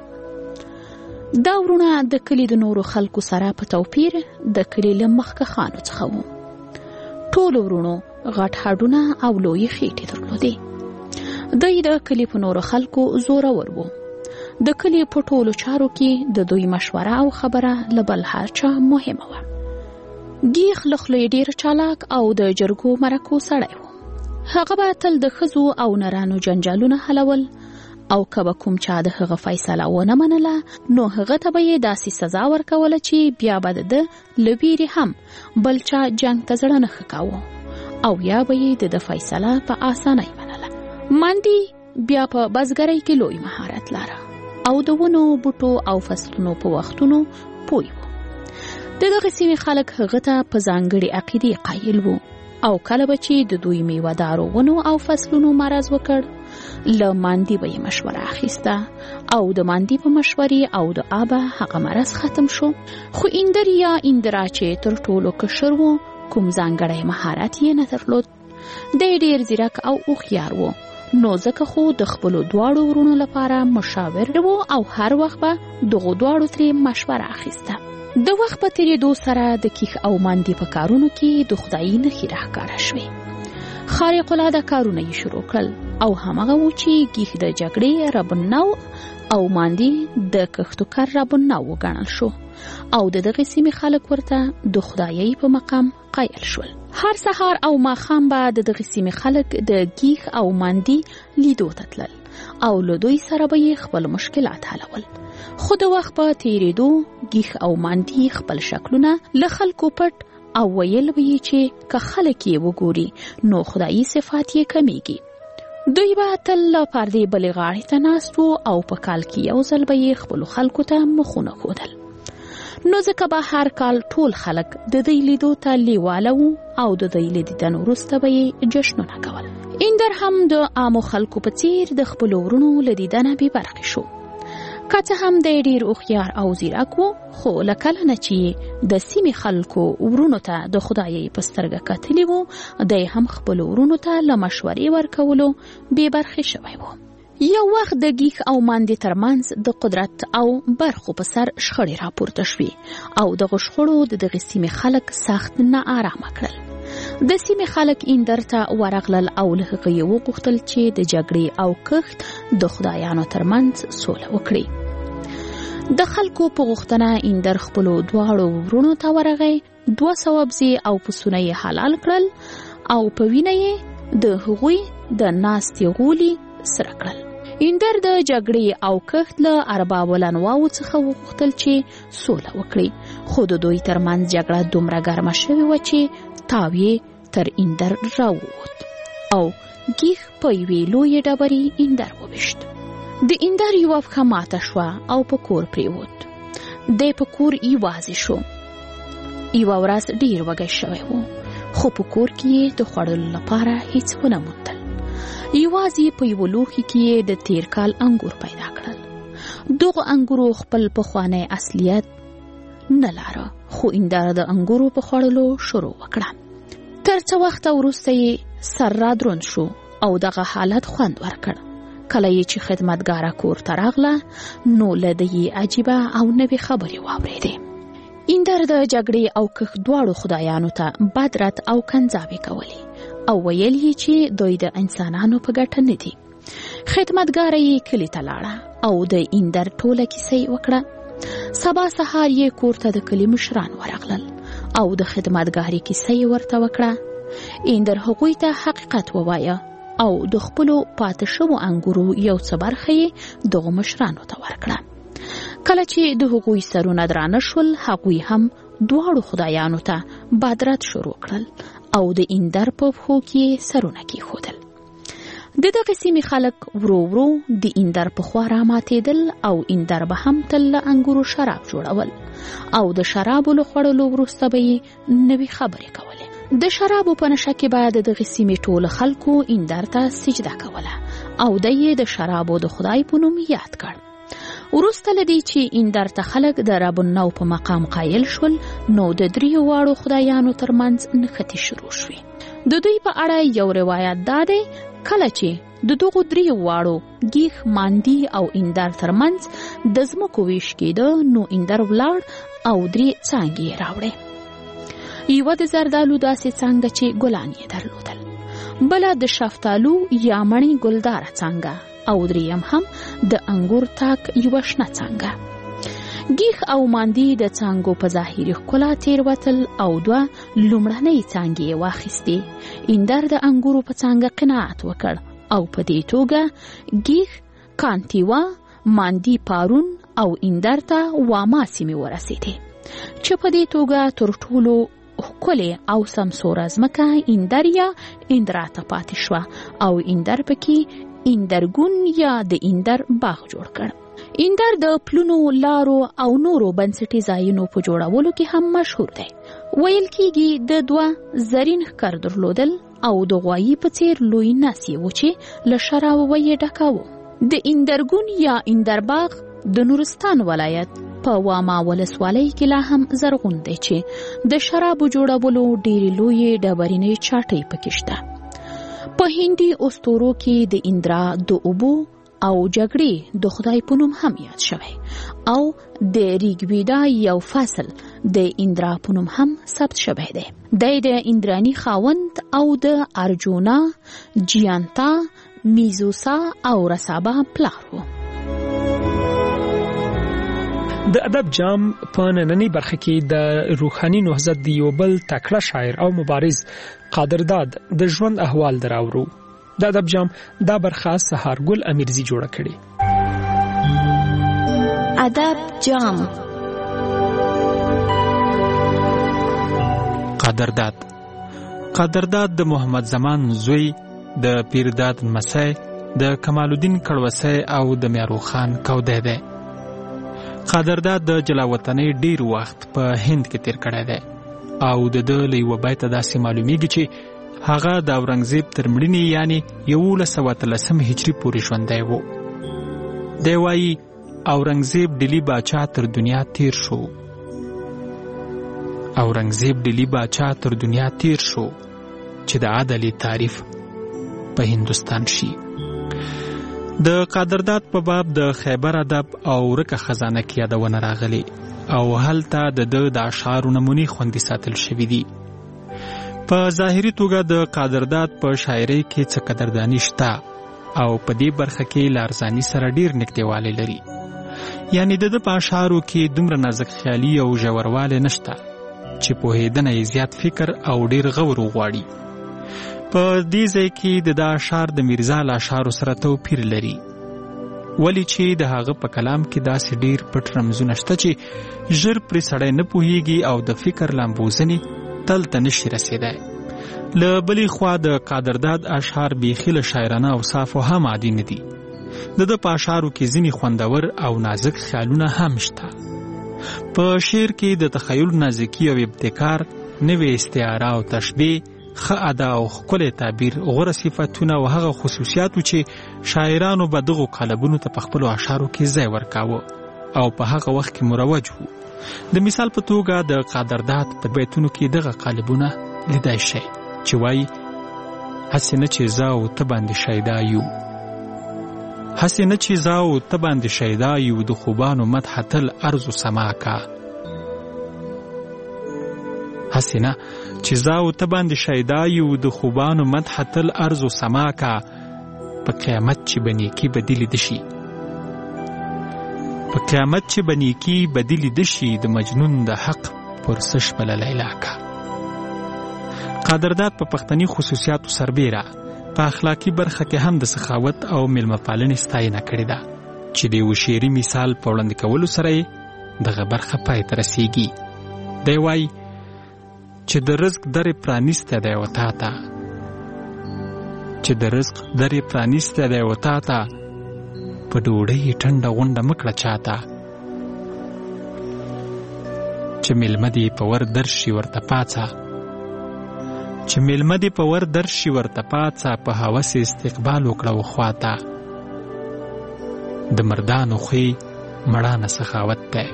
دا ورونه د کلي د نورو خلکو سره په توپیر د کلي له مخکښانو څخه وو. ټولو ورونو غټ هډونه او لویې خېټې درلودې. دوی د کلي په نورو خلکو زورور وو. د کلي په ټولو چارو کې د دوی مشوره او خبره له بل هر چا مهمه وه. گیخ له خولې ډېر چالاک او د جرګو مرکو سړی و. هغه به تل د ښځو او نرانو جنجالونه حلول، او که به کوم چا د هغه فیصله ونه منله نو هغه ته به یې داسې سزا ورکوله چې بیا به د ده له ویرې هم بل چا جنګ ته زړه نه ښه کاوه، او یا به یې د ده فیصله په اسانۍ منله. ماندی بیا په بزګرۍ کې لوی مهارت لاره او د ونو، بوټو او فصلونو په وختونو پوه و. د دغه سیمې خلک هغه ته په ځانګړې عقیدې قایل وو، او کله به چې د دوی میوهدارو ونو او فصلونو مرض وکړ له ماندی به یې مشوره اخیسته، او د ماندی په مشورې او د آبه هغه مرض ختم شو. خو اندر یا اندرا چې تر ټولو کشر وو کوم ځانګړی مهارت یې نه درلود. دی ډېر ځیرک او هوښیار وو، نو ځکه خو د خپلو دواړو ورونو لپاره مشاور وو او هر وخت به دغو دواړو ترې مشوره اخیسته. د وخت په تیریدو سره د کیخ او ماندی په کارونو کې د خدایي نښې راښکاره شوې. خارق العاده کارونه یې شروع کړل، او همغه و چې کیخ د جګړې رب النوع او ماندی د کښتو کار رب النوع وګڼل شو، او د دغې سیمې خلک ورته د خدایۍ په مقام قایل شول. هر سهار او ماښام به د دغې سیمې خلک د کیخ او ماندی لیدو ته تلل، او له دوی سره به یې خپل مشکلات حلول. خو د وخت په تیریدو گیخ او ماندی خپل شکلونه له خلکو پټ او ویل به یې چې که خلک یې وګوري نو خدایي صفات یې کمیږي. دوی به تل له پردې بلې غاړې ته ناست وو، او په کال کې یو ځل به یې خپلو خلکو ته مخونه ښودل. نو ځکه به هر کال ټول خلک د دوی لیدو ته لیواله وو، او د دوی له دیدن وروسته به یې جشنونه کول. اندر هم د عامو خلکو په څیر د خپلو ورونو له دیدنه بې برخې شو. که څه هم دی ډېر هوښیار او ځیرک و، خو له کله نه چې د سیمې خلکو ورونو ته د خدایۍ په سترګه کتلي وو، دی هم خپلو ورونو ته له مشورې ورکولو بې برخې شوی و. یو وخت د گیخ او ماندی ترمنځ د قدرت او برخو په سر شخړې راپورته شوې، او دغه شخړو د دغې سیمې خلک سخت نه آرامه کړل. د سیمې خلک اندر ته ورغلل، او له هغه یې وغوښتل چې د جګړې او کښت د خدایانو ترمنځ سوله وکړي. د خلکو په غوښتنه اندر خپلو دواړو ورونو ته ورغی. 200 بزې او پسونه یې حلال کړل، او په وینه یې د هغوی د ناستې غولي سره کړل. اندر د جګړې او کښت له ارباب الانواعو څخه وغوښتل چې سوله وکړي، خو د دوی ترمنځ جګړه دومره ګرمه شوې وه چې تاو یې تر اندر راووت، او گیخ په یوې لویې ډبرې اندر وویشت. د اندر یوه پښه ماته شوه او په کور پریوت. دی په کور یوازې شو. یوه ورځ ډېر وږی شوی و، خو په کور کې یې د خوړلو لپاره هیڅ ونه موندل. یوازې په یوه لوښي کې یې د تیر کال انګور پیدا کړل. دغو انګورو خپل پخوانی اصلیت نه لاره، خو اندر د انګورو په خوړلو شروع وکړه. تر څه وخت وروسته یې سر را دروند شو، او دغه حالت خوند ورکړ. کله یې چې خدمتګاره کور ته راغله، نو له ده یې عجیبه او نوې خبرې واورېدې. ایندر د جګړې او کښ دواړو خدایانو ته بدرت او کنځاوې کولې او ویل یې چې دوی د انسانانو په ګټه نه دي. خدمتګاره یې کلي ته لاړه او د ایندر ټوله کیسه یې وکړه. سبا سهار یې کور ته د کلي مشران ورغلل او د خدمتګارې کیسه یې ورته وکړه. ایندر هغوی ته حقیقت ووایه او د خپلو پاتې شوو انګورو یو څه برخه یې دغو مشرانو ته ورکړه. کله چې د هغوی سرونه درانه شول، هغوی هم دواړو خدایانو ته بدرت شروع کړل او د ایندر په پښو کې سرونه کېښودل. د دغې سیمې خلک ورو ورو د ایندر په خوا راماتېدل او ایندر به هم تل له انګورو شراب جوړول او د شرابو له خوړلو وروسته به یې نوې خبرې کولې. د شرابو په نشه کې به د دغې سیمې ټولو خلکو ایندر ته سجده کوله او دی یې د شرابو د خدای په نوم یاد کړ. وروسته له دې چې ایندر ته خلک د رب النو په مقام قایل شول، نو د دریو واړو خدایانو ترمنځ نښتې شروع شوې. د دوی په اړه یو روایت دا دی، کله چې د دغو دریو واړو ګیخ، ماندی او ایندر ترمنځ د ځمکو ویش کېده، نو ایندر ولاړ او 3 څانګې یې راوړې. یوه د زردالو داسې څانګه چې ګلان یې درلودل، بله د شفتالو یا مڼې ګلداره څانګه او دریم هم د انګور تاک یوه شنه څانګه. ګیخ او ماندی د څانګو په ظاهري ښکلا تېروتل او 2 لومړنۍ څانګې یې واخیستې. ایندر د انګورو په څانګه قناعت وکړ او په دې توګه ګیخ کانتیوا، ماندی پارون او ایندر ته واما سیمې ورسېدې، چې په دې توګه تر ټولو ښکلې او سمسوره ځمکه ایندریا ایندرا ته پاتې شوه او ایندر پکې ایندرګون یا د ایندر باغ جوړ کړ. ایندر د پلونو، لارو او نورو بنسټي ځایونو په جوړولو کې هم مشهور دی. ویل کېږي د 2 زرین ښکر درلودل او د غوایي په څیر لوی نس یې و چې له شرابو یې ډکاوه. د ایندرګون یا ایندر باغ د نورستان ولایت په واما ولسوالۍ کې لا هم زرغون دی چې د شرابو جوړولو ډېرې لویې ډبرینې چاټۍ پکې شته. په هندي اسطورو کې د ایندرا د اوبو او جګړې د خدای په نوم هم یاد شوی او د ریګویدا یو فصل د ایندرا په نوم هم ثبت شوی دی. د ایندرانی خاوند او د ارجونا، جیانتا، میزوسا او رسابا پلار و. د ادب جام په نننۍ برخه کې د روحاني نهضت د یو بل تکړه شاعر او مبارز قادرداد د ژوند احوال دراورو. د ادب جام دا برخه سهارګل امیرزی جوړه کړي. ادب جام. قادرداد د محمد زمان زوی، د پیرداد مسای، د کمال الدین کړوسی او د میارو خان کودی دی. قادرداد د جلاوطنۍ ډیر وخت په هند کې تیر کړی دی او د ده له یوه بیته داسې معلومیږي چې هغه د اورنګزیب تر مړینې یعنی 1113 هجري پورې ژوندی و. دی وایي اورنګزیب ډیلی باچا تر دنیا تیر شو. اورنګزیب ډیلی باچا تر دنیا تیر شو چې د عدل تعریف په هندوستان شي. د قادرداد په باب د خیبر ادب او ورکه خزانه کې یادونه راغلي او هلته د اشعارو نمونې خوندي ساتل شوي دي. په ظاهري توګه د قادرداد په شاعرۍ کې څه قدرداني شته او په دې برخه کې لارزاني سره ډیر نږدېوالی لري. یعنی د په اشعارو کې دومره نازک خیالي او ژوروالی نشته چې پوهېدنه یې زیات فکر او ډیر غور وغواړي. په دې ځای کې د اشعار د میرزا له اشعارو سره توپیر لري، ولی چې د هغه په کلام کې داسې ډیر پټ رمزونه شته چې ژر پرې سړی نه پوهیږي او د فکر لامبوزنې تل ته نشي رسېدی. له بلې خوا د قادرداد اشعار بیخي له شاعرانه اوصافو هم عادي نه دي. د په اشعارو کې ځینې خوندور او نازک خیالونه هم شته. په شعر کې د تخیل نازکي او ابتکار، نوې استعاره او تشبیه، ښه ادا او ښکلی تعبیر، غوره صفتونه او هغه خصوصیاتو چې شاعرانو به دغو قالبونو ته په خپلو اشعارو کې ځای ورکاوه او په هغه وخت کې مروج وو. د مثال په توګه د قادرداد په بیتونو کې دغه قالبونه لیدای شي چې وایي هسې نه چې زه او ته باندې شیدا یو، هسې نه چې زه او ته باندې شیدا یو، د خوبانو مدح تل ارض و سما کا، هسې نه چې زه او ته باندې شیدا یو د خوبانو مدح تل ارض و سما کا په قیامت چې به نیکي بدلې ده شي په قیامت چې به نیکي بدلې ده شي د مجنون د حق پرسش بله لیلا کا. قدرداد په پښتني خصوصیاتو سربیره په اخلاقی برخه کې هم د سخاوت او میلمه پالنې ستاینه کړې ده چې د یو شعري مثال په وړاندې کولو سره یې دغه برخه پای ته رسیږي. دی وایي چې د رزق درې پرانیسته دی وتا ته چې د رزق درې پرانیسته دی وتا ته په ډوډۍ ټنډه غونډه مکړه چاته چې میلمه دې په ور درشي ورته پاڅه چې میلمه دې په ور درشي ورته پاڅه په هوس استقبال وکړه وخواته د مردانو خوی مړانه سخاوت دی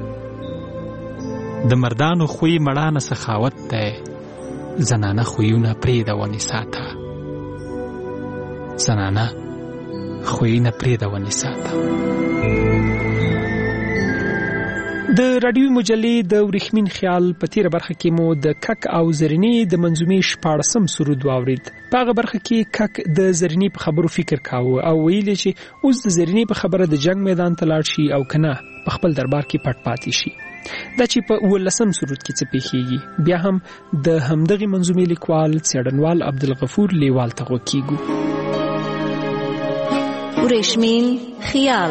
د مردانو خوی مړانه سخاوت دی زنانه خویونه پرېږده ونې ساته زنانه خویونه پرېږده ونې ساته. د رادیوي مجلې د ورېښمین خیال په تیره برخه کې مو د کک او زرینې د منظومې 14 سرود واورید. په هغه برخه کې کک د زرینې په خبرو فکر کاوه او ویل چې اوس د زرینې په خبره د جنگ میدان ته لاړ شي او کنه په خپل دربار کې پټ پاتې شي. دا چې په 19 سرود کې څه پیښیږي بیا هم د همدغې منظومې لیکوال څېړنوال عبدالغفور لیوال ته غوږ کیږو. ورېښمین خیال.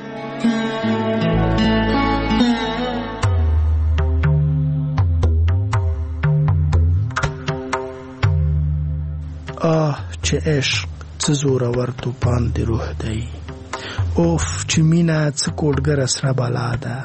چې عشق څه زورور توپان د روح دی اوف چې مینا څه کوډګره سره بالا ده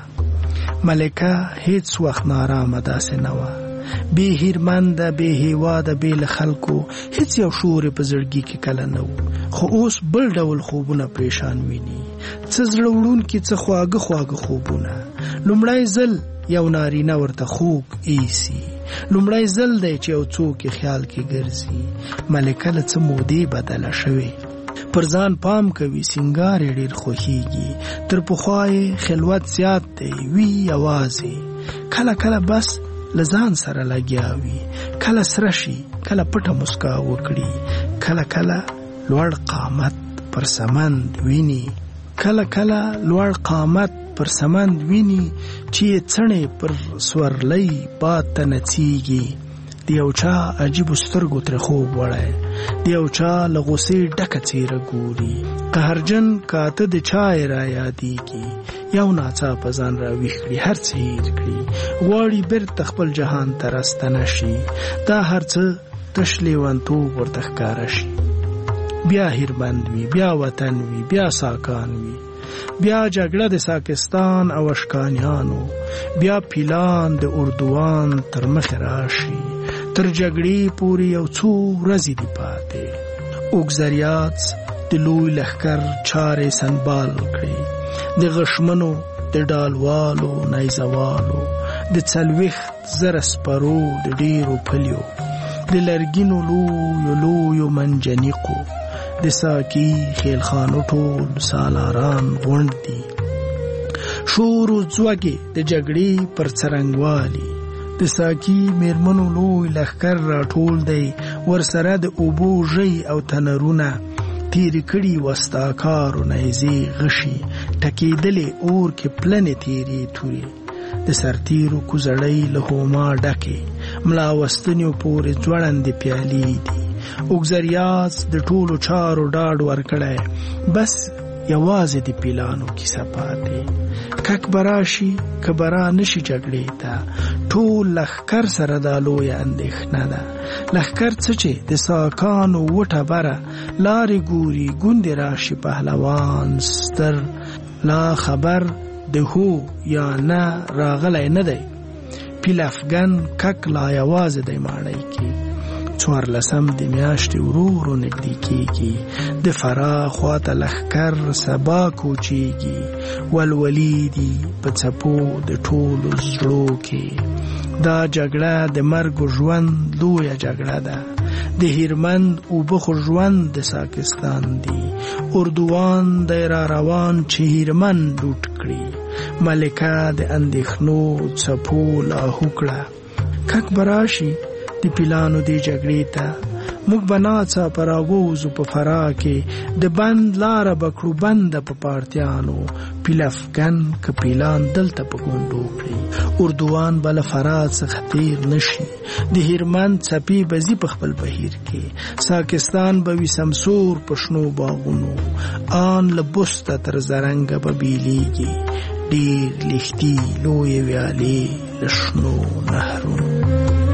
ملکه هیڅ وخت نارامه داسې نه وه بې هیرمنده بې هیواده بې له خلکو هیڅ یو شور په زړګي کې کله نه و خو اوس بل ډول خوبونه پریشان ویني څه زړه وړونکي څه خواږه خواږه خوبونه لومړی ځل یو نارینه ورته خوږ ایسي لومړی ځل دی چې یو څوک خیال کې ګرځي ملکه له څه مودې بدله شوې پر ځان پام کوي سینګار یې ډېر خوښیږي تر پخوا یې خلوت زیات دی وي یوازې کله کله بس له ځان سره لګیا وي کله سره شي کله پټه مسکا وکړي کله کله لوړ قامت پر سمند ویني کله کله لوړ قامت پر سمند ویني چې څڼې پر سورلۍ باد ته نڅیږي د یو چا عجیبو سترګو ترې خوب وړی د یو چا له غوسې ډکه څیره ګوري قهرجن کاته د چا یې را یادېږي یو ناڅاپه ځان راویښ کړي هر څه هېر کړي غواړي بېرته خپل جهان ته راستنه شي دا هر څه تش لیونتوب ورته ښکاره شي بیا هیرمند وي بیا وطن وي بیا ساکان وي بیا جګړه د ساکستان او اشکانیانو بیا پیلان د اردوان تر مخې راشي تر جګړې پورې یو څو ورځې دي پاتې اوګزریات د لوی لښکر چارې سنبال کړي د غشمنو د ډالوالو نیزوالو د 40 زره سپرو د ډېرو پلیو د لرګینو لویو منجنیقو د ساکی خیلخانو ټول سالاران غونډ دي شور و ځوږې د جګړې پر څرنګوالي د ساکی میرمنو لوی لښکر راټول دی ورسره د اوبو ژۍ او تنرونه تیرې کړي وستاکارو نیزې غشي ټکېدلې اور کې پلنې تیرې تورې د سرتیرو کوزړۍ له هوما ډکې ملا وستنیو پورې ځوړندې پیالې دي اوګزریاس د ټولو چارو ډاډ ورکړی بس یوازې د پیلانو کیسه پاتې کک براشي که برا نشي جګړې ته ټول لښکر سره دا لویه اندېښنه ده لښکر څه چې د ساکانو وټه بره لارې ګوري ګوندې راشي پهلوان ستر لا خبر د هو یا نه راغلی نه دی پیل افغان کک لا یوازې دی ماڼۍ کې 14 د میاشتې ورو ورو نږدې کېږي د فراه خواته لښکر سبا کوچېږي ولولي دي په څپو د ټولو زړو کې دا جګړه د مرګ و ژوند لویه جګړه ده د هیرمند اوبه خو ژوند د ساکستان دي اردوان دی را روان چې هیرمند لوټ کړي ملکه د اندېښنو څپو لاهو کړه کک براشي د پیلانو دی جګړې ته موږ بناڅا پر اووزو په فرا کې د بند لار بکړو بند په پارتیانو پیلافګن ک پیلان دلته په ګوندو کړی اردوان بل فرات څخه تیر نشي د هرمن چپی بزی په خپل بهیر کې ساکستان به وي سمسور پښنو باغونو آن لبسته تر زرنګ به بیلیږي ډیر لښتي لوی ویالې لشنو نهرونو